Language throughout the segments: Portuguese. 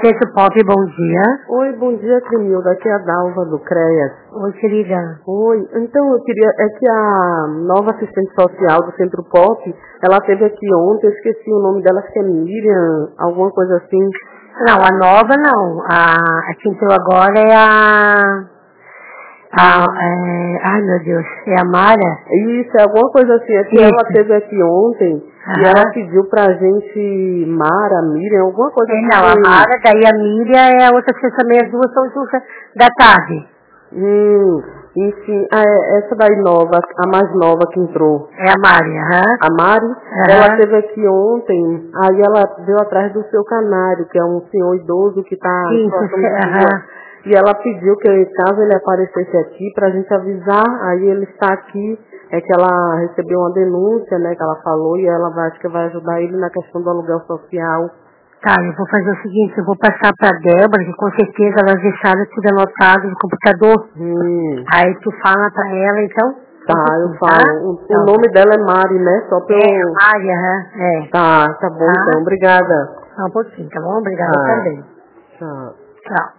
Centro Pop, bom dia. Oi, bom dia, Crimilda. Aqui é a Dalva do CREAS. Oi, querida. Oi, então eu queria... É que a nova assistente social do Centro Pop, ela esteve aqui ontem, eu esqueci o nome dela, acho que é Miriam, alguma coisa assim. Não, a nova não. A que entrou agora é ai, meu Deus, é a Mara? Isso, é alguma coisa assim. É que ela esteve aqui ontem e ela pediu pra gente, Mara, Miriam, alguma coisa assim. Não, a Mara, daí a Miriam é a outra assistente também, as duas são juntas da tarde. Enfim, essa daí nova, a mais nova que entrou. É a Mari, A Mari, ela esteve aqui ontem, aí ela veio atrás do seu canário, que é um senhor idoso que está em situação de rua. E ela pediu que caso ele aparecesse aqui, pra gente avisar, aí ele está aqui, é que ela recebeu uma denúncia, né, que ela falou, e ela acho que vai ajudar ele na questão do aluguel social. Tá, eu vou fazer o seguinte, eu vou passar pra Débora, que com certeza elas deixaram tudo anotado no computador. Aí tu fala pra ela, então? Tá, eu falo. O nome dela é Mari, né? Só pra eu... Mari, é. Tá bom então, obrigada. Só um pouquinho, tá bom? Obrigada também. Tchau.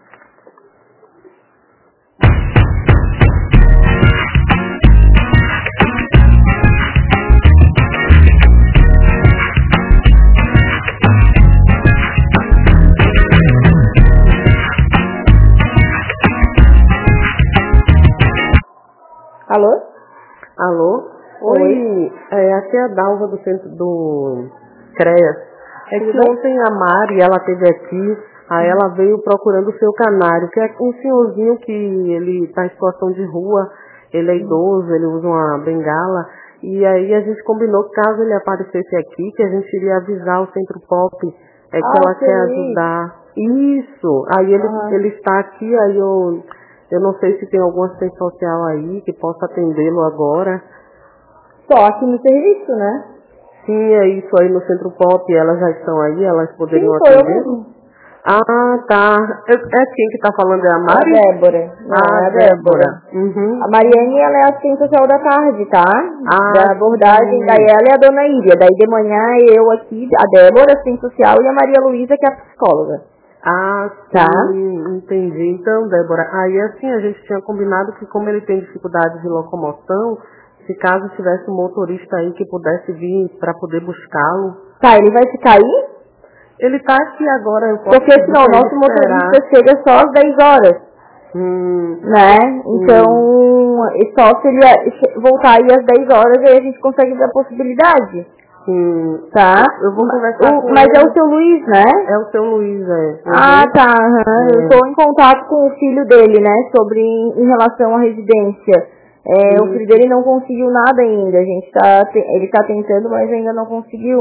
Alô? Alô? Oi, aqui é a Dalva do centro do CREAS. É que ontem a Mari, ela esteve aqui, aí ela veio procurando o seu canário, que é um senhorzinho que ele está em situação de rua, ele é idoso, ele usa uma bengala, e aí a gente combinou que caso ele aparecesse aqui, que a gente iria avisar o Centro Pop, que ela quer ajudar. Isso, aí ele está aqui, aí eu não sei se tem alguma assistente social aí que possa atendê-lo agora. Só aqui no serviço, né? Sim, é isso aí no Centro Pop, elas já estão aí, elas poderiam Sim, atender? eu mesmo. Ah, tá. É quem que tá falando? É a Mari? A Débora. Não, é a Débora. A Mariane, ela é a assistente social da tarde, tá? Da abordagem, daí ela é a dona Íria. Daí de manhã eu aqui, a Débora, assistente social, e a Maria Luísa, que é a psicóloga. Ah, sim, entendi. Então, Débora, aí assim a gente tinha combinado que como ele tem dificuldade de locomoção, se caso tivesse um motorista aí que pudesse vir para poder buscá-lo. Tá, ele vai ficar aí? Ele tá aqui agora, eu posso. Porque senão o nosso motorista chega só às 10 horas. Né? Então, só se ele voltar aí às 10 horas, aí a gente consegue ver a possibilidade. Tá? Eu vou conversar com Mas ele. é o seu Luiz, né? É o seu Luiz, Ah, tá. Eu estou em contato com o filho dele, né? Sobre em relação à residência. O filho dele não conseguiu nada ainda. Ele tá tentando, mas ainda não conseguiu.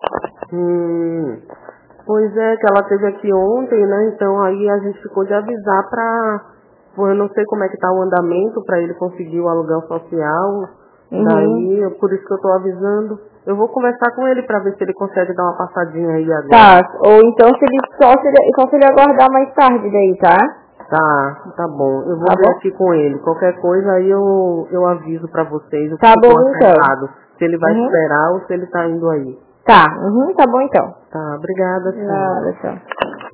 Pois é, que ela esteve aqui ontem, né? Então aí a gente ficou de avisar eu não sei como é que tá o andamento para ele conseguir o aluguel social. Daí, por isso que eu tô avisando. Eu vou conversar com ele para ver se ele consegue dar uma passadinha aí agora. Tá, ou então só se ele aguardar mais tarde daí, tá? Tá bom. Eu vou ver aqui com ele. Qualquer coisa aí eu aviso pra vocês. Tá bom então. Se ele vai esperar ou se ele tá indo aí. Tá, tá bom então. Tá, obrigada. Nada, tchau.